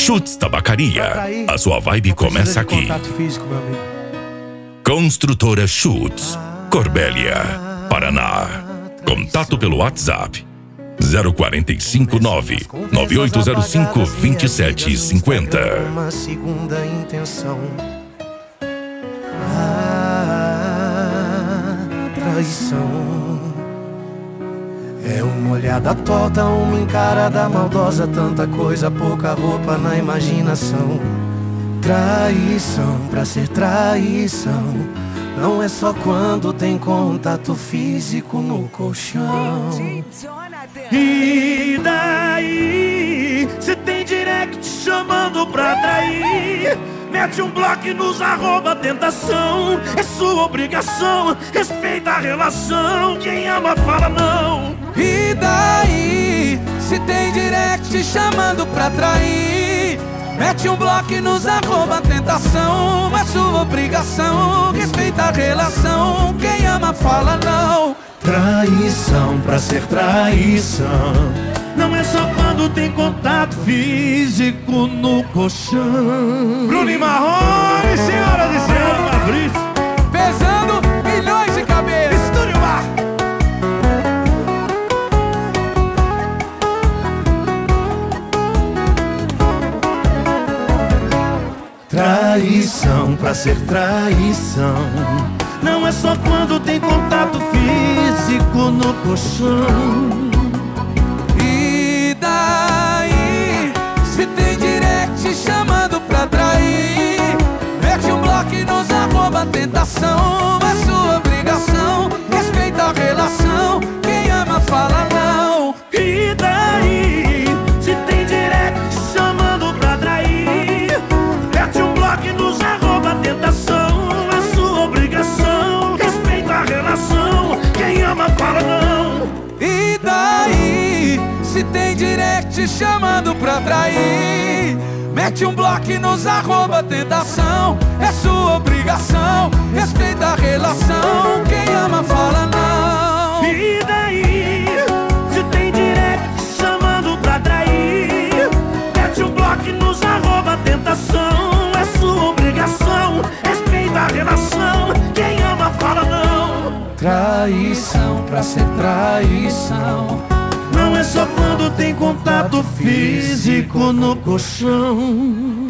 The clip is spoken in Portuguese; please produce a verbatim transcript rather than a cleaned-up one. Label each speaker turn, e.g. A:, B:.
A: Schutz Tabacaria. A sua vibe começa aqui.
B: Físico, meu amigo.
A: Construtora Schutz, Corbélia, Paraná. Contato pelo WhatsApp zero quatro cinco nove, nove oito zero cinco, dois sete cinco zero.
B: Uma segunda intenção. Ah, traição. É uma olhada torta, uma encarada maldosa, tanta coisa, pouca roupa na imaginação. Traição, pra ser traição, não é só quando tem contato físico no colchão.
C: E daí, se tem direct chamando pra trair, mete um bloco e nos arroba tentação. É sua obrigação, respeita a relação. Quem ama fala não.
D: E daí, se tem direct chamando pra trair, mete um bloco e nos arroba tentação. É sua obrigação, respeita a relação. Quem ama fala não.
B: Traição, pra ser traição,
C: não é só quando tem contato físico no colchão. Bruno e Marrone, senhoras e senhores, Fabrício.
D: Pesando milhões de cabeças.
C: Estúdio Bar.
B: traição, pra ser traição,
C: não é só quando tem contato físico no colchão.
D: E daí, se tem direct chamando pra trair, mete um bloco e nos arroba tentação. É sua obrigação, respeita a relação. Quem ama fala não.
C: E daí, se tem direct chamando pra trair, mete um bloco e nos arroba tentação. É sua obrigação, respeita a relação. Quem ama fala não.
D: E daí, se tem direct chamando pra trair, mete um bloco e nos arroba tentação. É sua obrigação, respeita a relação. Quem ama fala não.
C: E daí, se tem direct chamando pra trair, mete um bloco e nos arroba tentação. É sua obrigação, respeita a relação. Quem ama fala não.
B: traição, pra ser traição,
C: não é só quando tem contato físico no colchão.